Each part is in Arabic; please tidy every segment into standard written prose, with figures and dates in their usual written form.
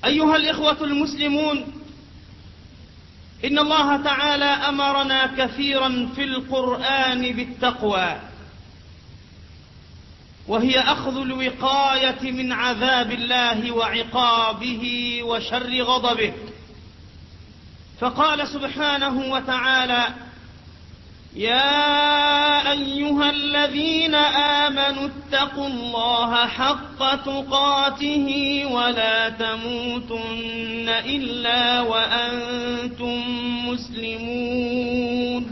أيها الإخوة المسلمون، إن الله تعالى أمرنا كثيرا في القرآن بالتقوى، وهي أخذ الوقاية من عذاب الله وعقابه وشر غضبه. فقال سبحانه وتعالى: يا أيها الذين آمنوا اتقوا الله حق تقاته ولا تموتن إلا وأنتم مسلمون.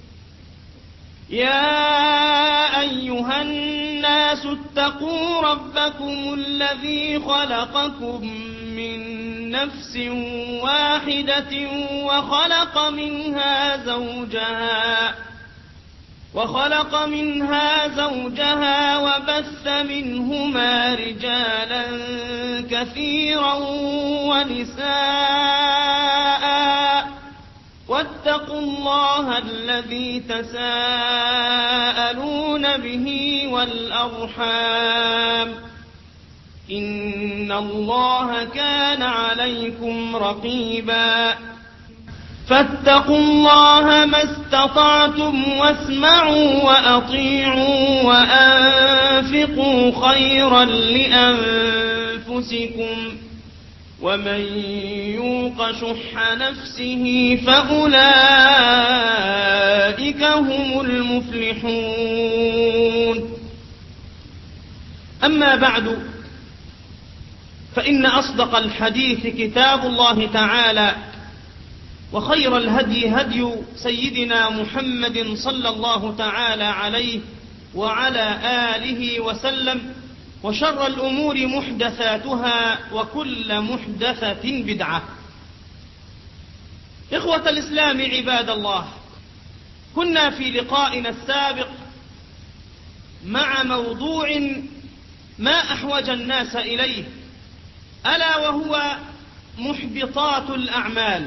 يا أيها الناس اتقوا ربكم الذي خلقكم من نفس واحدة وخلق منها زوجها وبث منهما رجالا كثيرا ونساء، واتقوا الله الذي تساءلون به والأرحام، إن الله كان عليكم رقيبا. فاتقوا الله ما استطعتم واسمعوا وأطيعوا وأنفقوا خيرا لأنفسكم، ومن يوق شح نفسه فأولئك هم المفلحون. أما بعد، فإن أصدق الحديث كتاب الله تعالى، وخير الهدي هدي سيدنا محمد صلى الله تعالى عليه وعلى آله وسلم، وشر الأمور محدثاتها وكل محدثة بدعة. إخوة الإسلام عباد الله، كنا في لقائنا السابق مع موضوع ما أحوج الناس إليه، ألا وهو محبطات الأعمال،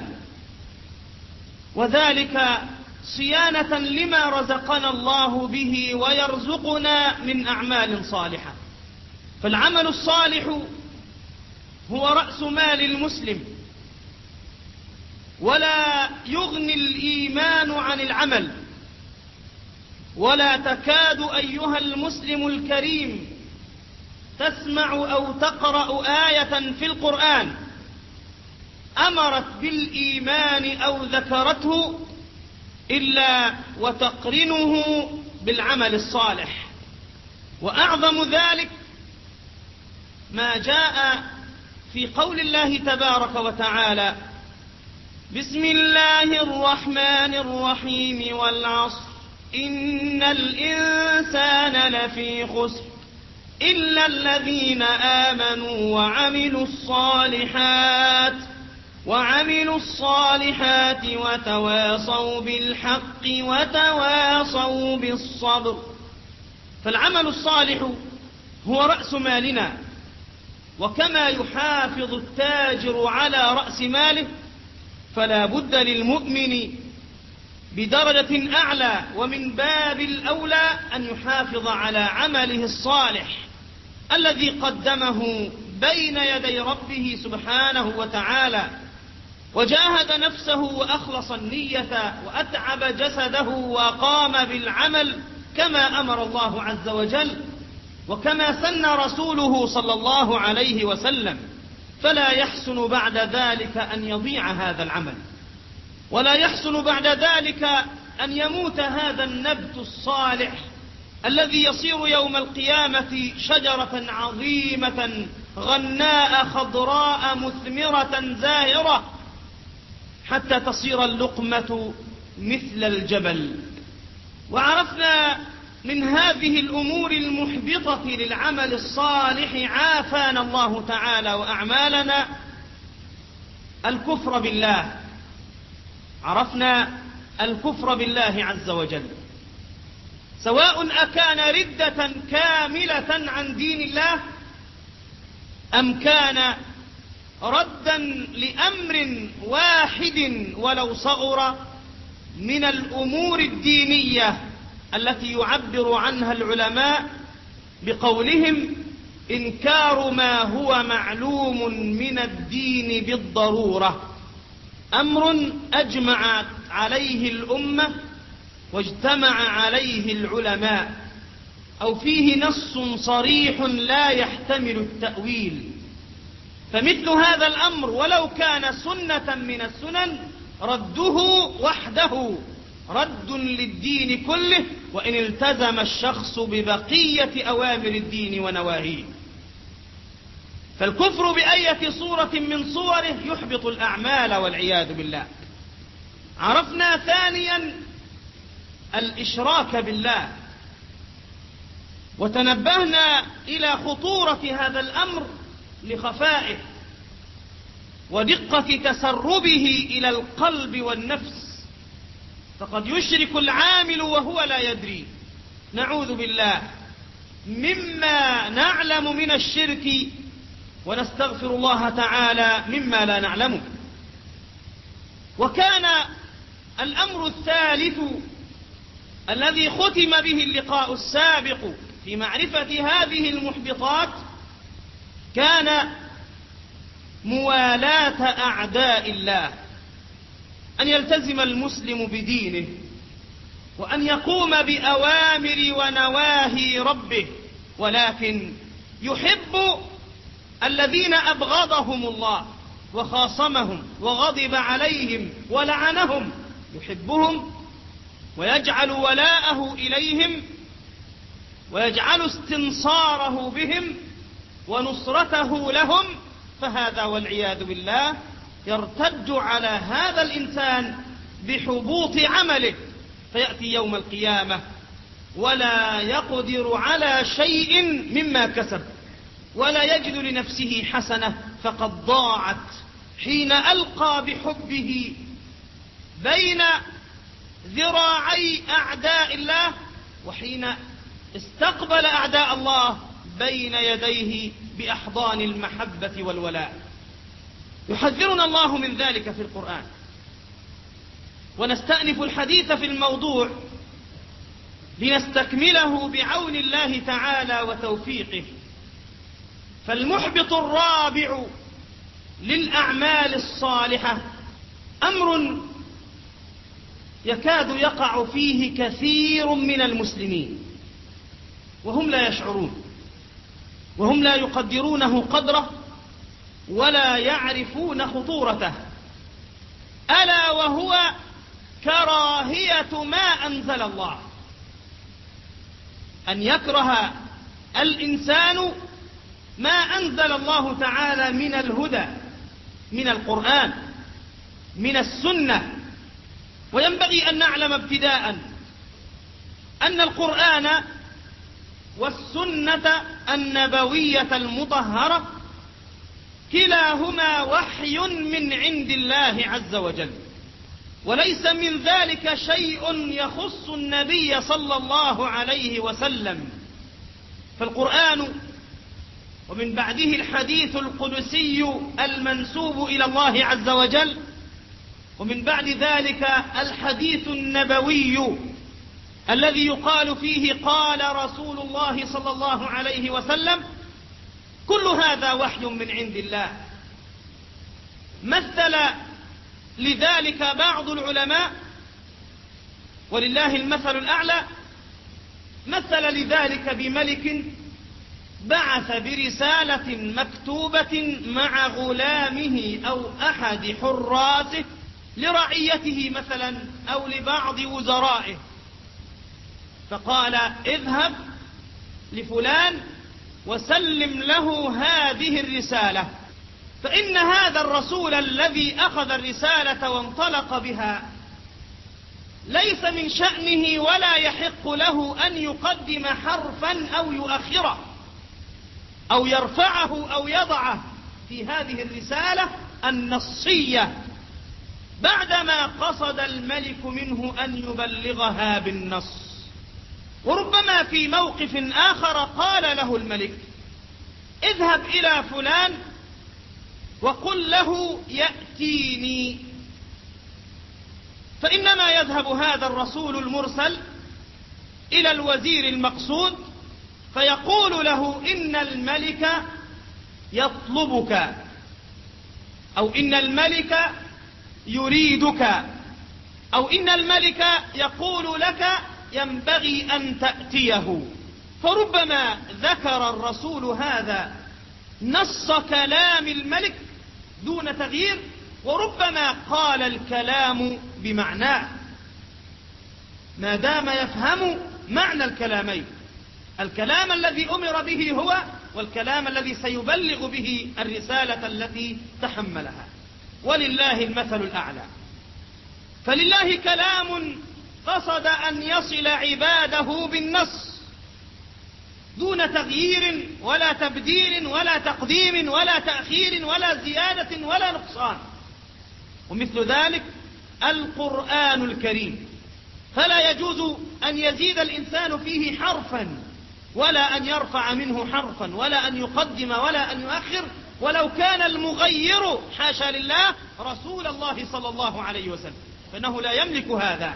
وذلك صيانة لما رزقنا الله به ويرزقنا من أعمال صالحة. فالعمل الصالح هو رأس مال المسلم، ولا يغني الإيمان عن العمل، ولا تكاد أيها المسلم الكريم تسمع أو تقرأ آية في القرآن أمرت بالإيمان أو ذكرته إلا وتقرنه بالعمل الصالح. وأعظم ذلك ما جاء في قول الله تبارك وتعالى: بسم الله الرحمن الرحيم والعصر إن الإنسان لفي خسر إلا الذين آمنوا وعملوا الصالحات وتواصوا بالحق وتواصوا بالصبر. فالعمل الصالح هو رأس مالنا، وكما يحافظ التاجر على رأس ماله، فلا بد للمؤمن بدرجة أعلى ومن باب الأولى أن يحافظ على عمله الصالح الذي قدمه بين يدي ربه سبحانه وتعالى، وجاهد نفسه وأخلص النية وأتعب جسده وقام بالعمل كما أمر الله عز وجل وكما سن رسوله صلى الله عليه وسلم. فلا يحسن بعد ذلك أن يضيع هذا العمل، ولا يحسن بعد ذلك أن يموت هذا النبت الصالح الذي يصير يوم القيامة شجرة عظيمة غناء خضراء مثمرة زاهرة حتى تصير اللقمة مثل الجبل. وعرفنا من هذه الأمور المحبطة للعمل الصالح، عافانا الله تعالى وأعمالنا، الكفر بالله. عرفنا الكفر بالله عز وجل، سواء أكان ردة كاملة عن دين الله أم كان ردا لأمر واحد ولو صغر من الأمور الدينية التي يعبر عنها العلماء بقولهم: إنكار ما هو معلوم من الدين بالضرورة أمر أجمع عليه الأمة واجتمع عليه العلماء، أو فيه نص صريح لا يحتمل التأويل. فمثل هذا الأمر ولو كان سنة من السنن رده وحده رد للدين كله، وإن التزم الشخص ببقية أوامر الدين ونواهيه. فالكفر بأية صورة من صوره يحبط الأعمال والعياذ بالله. عرفنا ثانيا الإشراك بالله، وتنبهنا إلى خطورة هذا الأمر لخفائه ودقة تسربه إلى القلب والنفس، فقد يشرك العامل وهو لا يدري، نعوذ بالله مما نعلم من الشرك، ونستغفر الله تعالى مما لا نعلمه. وكان الأمر الثالث الذي ختم به اللقاء السابق في معرفة هذه المحبطات كان موالاة أعداء الله، أن يلتزم المسلم بدينه وأن يقوم بأوامر ونواهي ربه، ولكن يحب الذين أبغضهم الله وخاصمهم وغضب عليهم ولعنهم، يحبهم ويجعل ولاءه إليهم ويجعل استنصاره بهم ونصرته لهم، فهذا والعياذ بالله يرتد على هذا الإنسان بحبوط عمله، فيأتي يوم القيامة ولا يقدر على شيء مما كسب ولا يجد لنفسه حسنة، فقد ضاعت حين ألقى بحبه بين ذراعي أعداء الله، وحين استقبل أعداء الله بين يديه بأحضان المحبة والولاء. يحذرنا الله من ذلك في القرآن. ونستأنف الحديث في الموضوع لنستكمله بعون الله تعالى وتوفيقه. فالمحبط الرابع للأعمال الصالحة أمر يكاد يقع فيه كثير من المسلمين وهم لا يشعرون، وهم لا يقدرونه قدره ولا يعرفون خطورته، ألا وهو كراهية ما أنزل الله. أن يكره الإنسان ما أنزل الله تعالى من الهدى، من القرآن، من السنة. وينبغي أن نعلم ابتداء أن القرآن والسنة النبوية المطهرة كلاهما وحي من عند الله عز وجل، وليس من ذلك شيء يخص النبي صلى الله عليه وسلم. فالقرآن ومن بعده الحديث القدسي المنسوب إلى الله عز وجل، ومن بعد ذلك الحديث النبوي الذي يقال فيه قال رسول الله صلى الله عليه وسلم، كل هذا وحي من عند الله. مثل لذلك بعض العلماء ولله المثل الأعلى، مثل لذلك بملك بعث برسالة مكتوبة مع غلامه أو أحد حراسه لرعيته مثلا أو لبعض وزرائه، فقال اذهب لفلان وسلم له هذه الرسالة، فإن هذا الرسول الذي أخذ الرسالة وانطلق بها ليس من شأنه ولا يحق له أن يقدم حرفا أو يؤخره أو يرفعه أو يضعه في هذه الرسالة النصية بعدما قصد الملك منه أن يبلغها بالنص. وربما في موقف آخر قال له الملك اذهب إلى فلان وقل له يأتيني، فإنما يذهب هذا الرسول المرسل إلى الوزير المقصود فيقول له إن الملك يطلبك، أو إن الملك يريدك، أو إن الملك يقول لك ينبغي أن تأتيه. فربما ذكر الرسول هذا نص كلام الملك دون تغيير، وربما قال الكلام بمعناه ما دام يفهم معنى الكلامين، الكلام الذي أمر به هو، والكلام الذي سيبلغ به الرسالة التي تحملها. ولله المثل الأعلى. فلله كلام قصد أن يصل عباده بالنص دون تغيير ولا تبديل ولا تقديم ولا تأخير ولا زيادة ولا نقصان. ومثل ذلك القرآن الكريم، فلا يجوز أن يزيد الإنسان فيه حرفا ولا أن يرفع منه حرفا ولا أن يقدم ولا أن يؤخر، ولو كان المغير حاشا لله رسول الله صلى الله عليه وسلم، فإنه لا يملك هذا.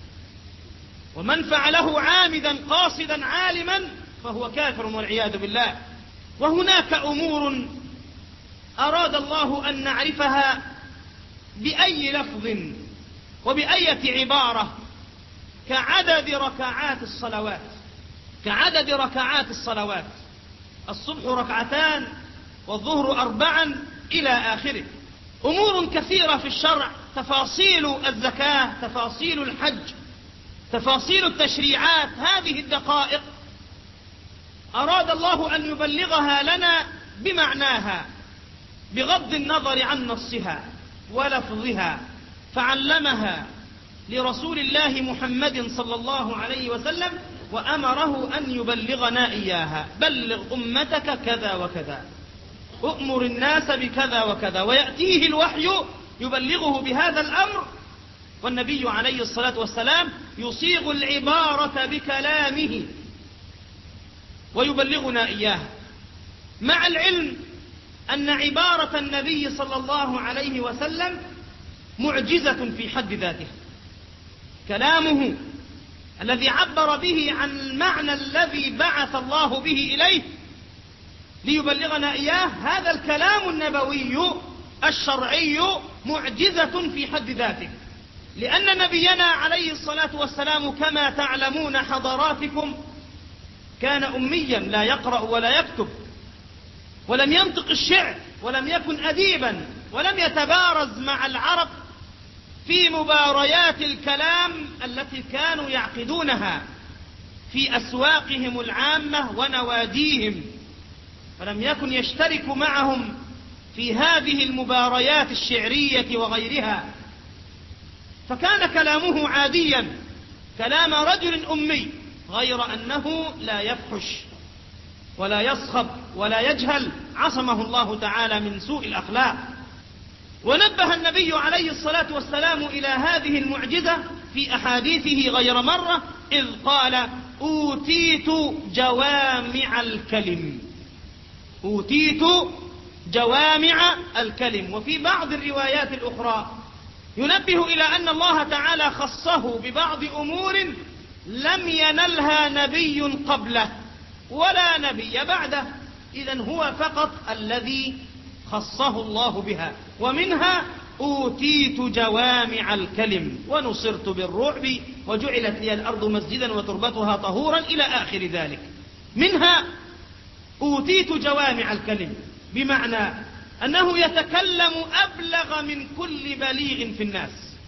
ومن فعله عامدا قاصدا عالما فهو كافر والعياذ بالله. وهناك أمور أراد الله أن نعرفها بأي لفظ وبأية عبارة، كعدد ركعات الصلوات، كعدد ركعات الصلوات، الصبح ركعتان والظهر 4 إلى آخره. أمور كثيرة في الشرع، تفاصيل الزكاة، تفاصيل الحج، تفاصيل التشريعات، هذه الدقائق أراد الله أن يبلغها لنا بمعناها بغض النظر عن نصها ولفظها، فعلمها لرسول الله محمد صلى الله عليه وسلم وأمره أن يبلغنا إياها. بلغ أمتك كذا وكذا، أؤمر الناس بكذا وكذا، ويأتيه الوحي يبلغه بهذا الأمر، والنبي عليه الصلاة والسلام يصيغ العبارة بكلامه ويبلغنا إياها، مع العلم أن عبارة النبي صلى الله عليه وسلم معجزة في حد ذاتها. كلامه الذي عبر به عن المعنى الذي بعث الله به إليه ليبلغنا إياه، هذا الكلام النبوي الشرعي معجزة في حد ذاته، لأن نبينا عليه الصلاة والسلام كما تعلمون حضراتكم كان أميا لا يقرأ ولا يكتب، ولم ينطق الشعر، ولم يكن أديبا، ولم يتبارز مع العرب في مباريات الكلام التي كانوا يعقدونها في أسواقهم العامة ونواديهم، فلم يكن يشترك معهم في هذه المباريات الشعرية وغيرها، فكان كلامه عاديا كلام رجل أمي، غير أنه لا يفحش ولا يصخب ولا يجهل، عصمه الله تعالى من سوء الأخلاق. ونبه النبي عليه الصلاة والسلام إلى هذه المعجزة في أحاديثه غير مرة، إذ قال: أوتيت جوامع الكلم، أوتيت جوامع الكلم. وفي بعض الروايات الأخرى ينبه إلى أن الله تعالى خصه ببعض أمور لم ينلها نبي قبله ولا نبي بعده، إذن هو فقط الذي خصه الله بها. ومنها أوتيت جوامع الكلم ونصرت بالرعب وجعلت لي الأرض مسجدا وتربتها طهورا إلى آخر ذلك. منها أوتيت جوامع الكلم، بمعنى أنه يتكلم أبلغ من كل بليغ في الناس،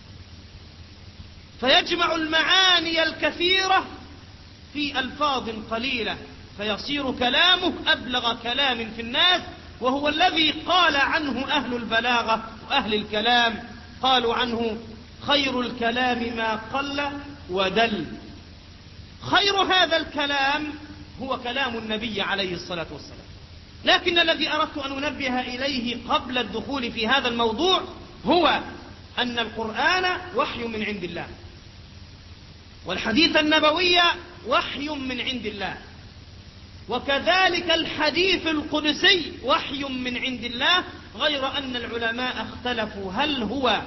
فيجمع المعاني الكثيرة في ألفاظ قليلة، فيصير كلامه أبلغ كلام في الناس، وهو الذي قال عنه أهل البلاغة وأهل الكلام، قالوا عنه: خير الكلام ما قل ودل. خير هذا الكلام هو كلام النبي عليه الصلاة والسلام. لكن الذي أردت أن أنبه إليه قبل الدخول في هذا الموضوع هو أن القرآن وحي من عند الله، والحديث النبوي وحي من عند الله، وكذلك الحديث القدسي وحي من عند الله، غير أن العلماء اختلفوا هل هو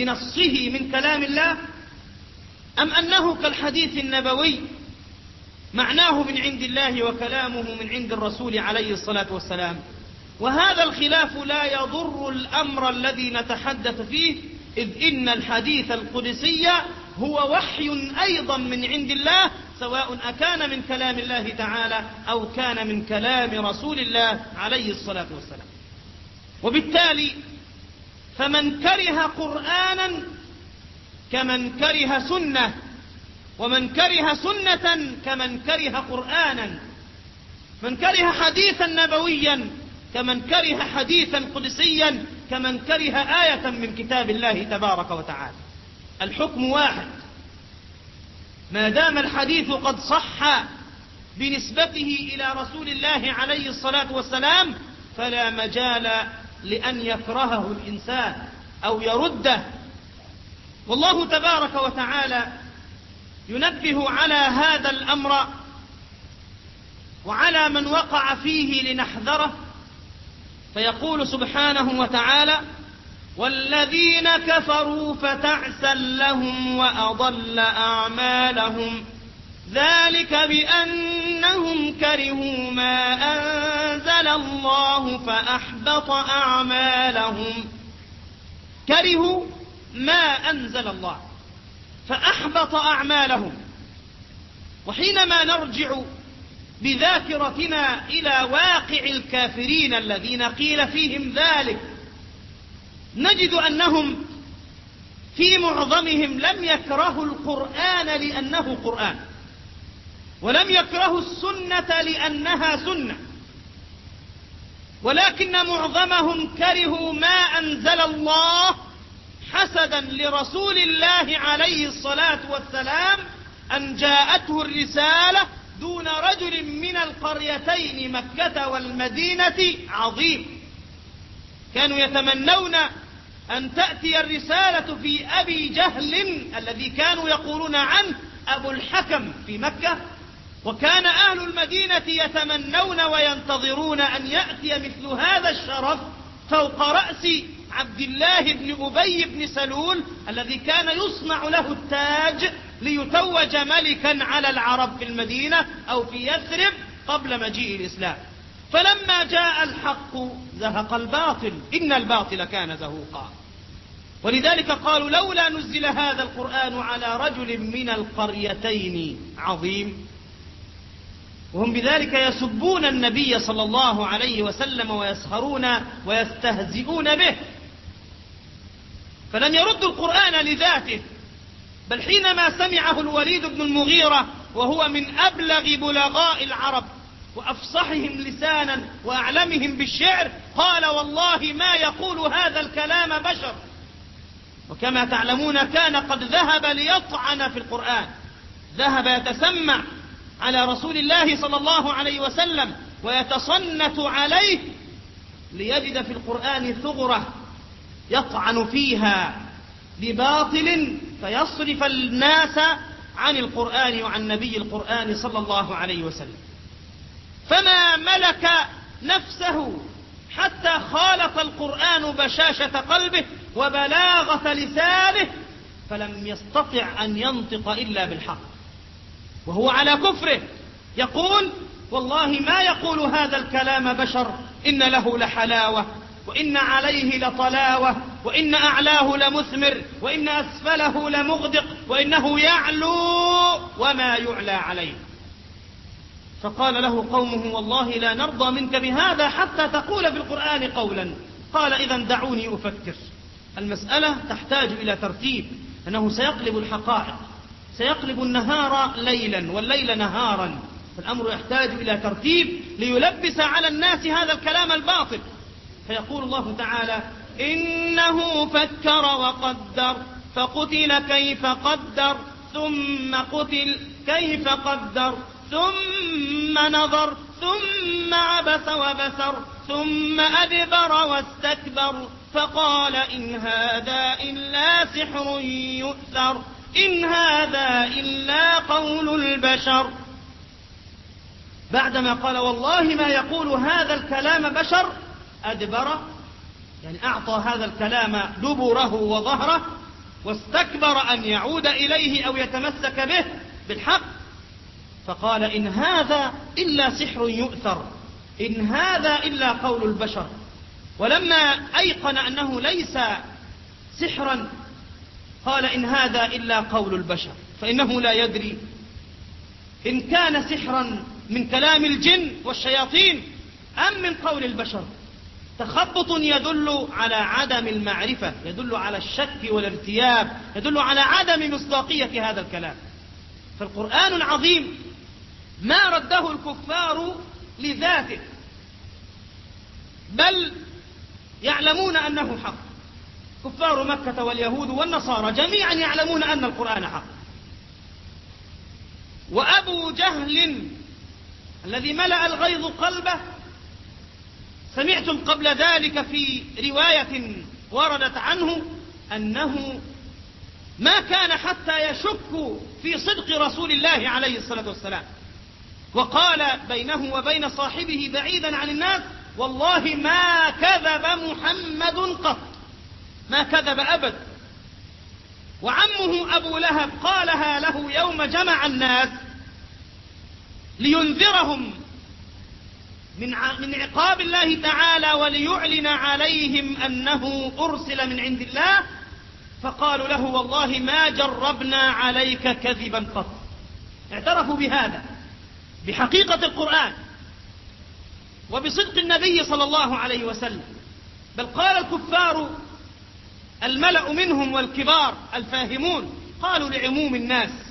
بنصه من كلام الله أم أنه كالحديث النبوي معناه من عند الله وكلامه من عند الرسول عليه الصلاة والسلام. وهذا الخلاف لا يضر الأمر الذي نتحدث فيه، إذ إن الحديث القدسي هو وحي أيضا من عند الله، سواء أكان من كلام الله تعالى أو كان من كلام رسول الله عليه الصلاة والسلام. وبالتالي فمن كره قرآنا كمن كره سنة، ومن كره سنة كمن كره قرآنا، من كره حديثا نبويا كمن كره حديثا قدسيا، كمن كره آية من كتاب الله تبارك وتعالى. الحكم واحد، ما دام الحديث قد صح بنسبته إلى رسول الله عليه الصلاة والسلام فلا مجال لأن يكرهه الإنسان أو يرده. والله تبارك وتعالى ينبه على هذا الأمر وعلى من وقع فيه لنحذره، فيقول سبحانه وتعالى: والذين كفروا فتعسا لهم وأضل أعمالهم ذلك بأنهم كرهوا ما أنزل الله فأحبط أعمالهم. كرهوا ما أنزل الله فأحبط أعمالهم. وحينما نرجع بذاكرتنا إلى واقع الكافرين الذين قيل فيهم ذلك نجد أنهم في معظمهم لم يكرهوا القرآن لأنه قرآن، ولم يكرهوا السنة لأنها سنة، ولكن معظمهم كرهوا ما أنزل الله حسدا لرسول الله عليه الصلاة والسلام أن جاءته الرسالة دون رجل من القريتين مكة والمدينة عظيم. كانوا يتمنون أن تأتي الرسالة في أبي جهل الذي كانوا يقولون عنه أبو الحكم في مكة، وكان أهل المدينة يتمنون وينتظرون أن يأتي مثل هذا الشرف فوق رأس عبد الله بن أبي بن سلول الذي كان يصنع له التاج ليتوج ملكا على العرب في المدينة أو في يثرب قبل مجيء الإسلام. فلما جاء الحق زهق الباطل إن الباطل كان زهوقا. ولذلك قالوا لولا نزل هذا القرآن على رجل من القريتين عظيم. وهم بذلك يسبون النبي صلى الله عليه وسلم ويسخرون ويستهزئون به، فلم يردوا القرآن لذاته، بل حينما سمعه الوليد بن المغيرة وهو من أبلغ بلغاء العرب وأفصحهم لسانا وأعلمهم بالشعر قال والله ما يقول هذا الكلام بشر. وكما تعلمون كان قد ذهب ليطعن في القرآن، ذهب يتسمع على رسول الله صلى الله عليه وسلم ويتصنت عليه ليجد في القرآن ثغرة يطعن فيها بباطل فيصرف الناس عن القرآن وعن نبي القرآن صلى الله عليه وسلم. فما ملك نفسه حتى خالط القرآن بشاشة قلبه وبلاغة لسانه، فلم يستطع أن ينطق إلا بالحق وهو على كفره، يقول والله ما يقول هذا الكلام بشر، إن له لحلاوة وإن عليه لطلاوة وإن أعلاه لمثمر وإن أسفله لمغدق وإنه يعلو وما يعلى عليه. فقال له قومه والله لا نرضى منك بهذا حتى تقول في القرآن قولا. قال إذن دعوني أفكر. المسألة تحتاج إلى ترتيب، أنه سيقلب الحقائق، سيقلب النهار ليلا والليل نهارا، فالأمر يحتاج إلى ترتيب ليلبس على الناس هذا الكلام الباطل. فيقول الله تعالى إنه فكر وقدر فقتل كيف قدر ثم قتل كيف قدر ثم نظر ثم عبس وبسر ثم أدبر واستكبر فقال إن هذا إلا سحر يؤثر إن هذا إلا قول البشر. بعدما قال والله ما يقول هذا الكلام بشر أدبر، يعني أعطى هذا الكلام دبره وظهره، واستكبر أن يعود إليه أو يتمسك به بالحق. فقال إن هذا إلا سحر يؤثر، إن هذا إلا قول البشر. ولما أيقن أنه ليس سحرا قال إن هذا إلا قول البشر، فإنه لا يدري إن كان سحرا من كلام الجن والشياطين أم من قول البشر. تخبط يدل على عدم المعرفة، يدل على الشك والارتياب، يدل على عدم مصداقية هذا الكلام. فالقرآن العظيم ما رده الكفار لذاته، بل يعلمون أنه حق. كفار مكة واليهود والنصارى جميعا يعلمون أن القرآن حق. وأبو جهل الذي ملأ الغيظ قلبه، سمعتم قبل ذلك في رواية وردت عنه أنه ما كان حتى يشك في صدق رسول الله عليه الصلاة والسلام، وقال بينه وبين صاحبه بعيدا عن الناس: والله ما كذب محمد قط، ما كذب أبد. وعمه أبو لهب قالها له يوم جمع الناس لينذرهم من عقاب الله تعالى وليعلن عليهم أنه أرسل من عند الله، فقالوا له: والله ما جربنا عليك كذبا قط. اعترفوا بهذا، بحقيقة القرآن وبصدق النبي صلى الله عليه وسلم. بل قال الكفار الملأ منهم والكبار الفاهمون قالوا لعموم الناس: